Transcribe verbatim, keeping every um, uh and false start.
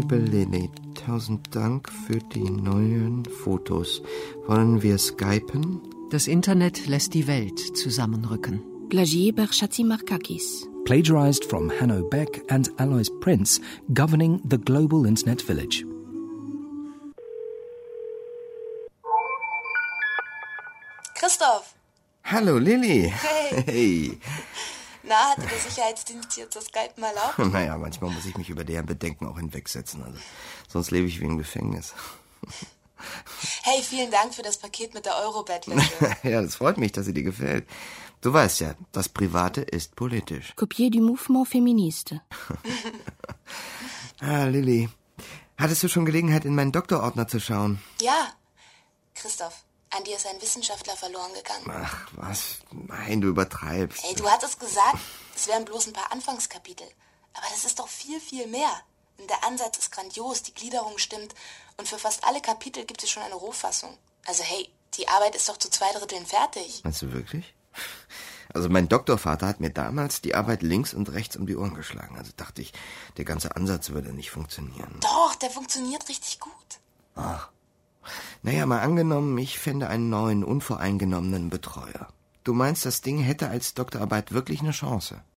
Liebe Lilly, tausend Dank für die neuen Fotos. Wollen wir skypen? Das Internet lässt die Welt zusammenrücken. Plagié par Chatzimarkakis. Plagiarized from Hanno Beck and Alois Prince, governing the global internet village. Christoph! Hallo Lilly! Hey! Hey. Na, hatte der Sicherheitsdienst hier zu Skype mal erlaubt? Naja, manchmal muss ich mich über deren Bedenken auch hinwegsetzen. Also, sonst lebe ich wie im Gefängnis. Hey, vielen Dank für das Paket mit der Euro-Bettwäsche. Ja, das freut mich, dass sie dir gefällt. Du weißt ja, das Private ist politisch. Copié du Mouvement Féministe. Ah, Lilly, hattest du schon Gelegenheit, in meinen Doktorordner zu schauen? Ja. Christoph, an dir ist ein Wissenschaftler verloren gegangen. Ach, was? Nein, du übertreibst. Ey, du hattest gesagt, es wären bloß ein paar Anfangskapitel. Aber das ist doch viel, viel mehr. Der Ansatz ist grandios, die Gliederung stimmt und für fast alle Kapitel gibt es schon eine Rohfassung. Also hey, die Arbeit ist doch zu zwei Dritteln fertig. Meinst du wirklich? Also mein Doktorvater hat mir damals die Arbeit links und rechts um die Ohren geschlagen. Also dachte ich, der ganze Ansatz würde nicht funktionieren. Doch, der funktioniert richtig gut. Ach. Naja, mal angenommen, ich fände einen neuen, unvoreingenommenen Betreuer. Du meinst, das Ding hätte als Doktorarbeit wirklich eine Chance?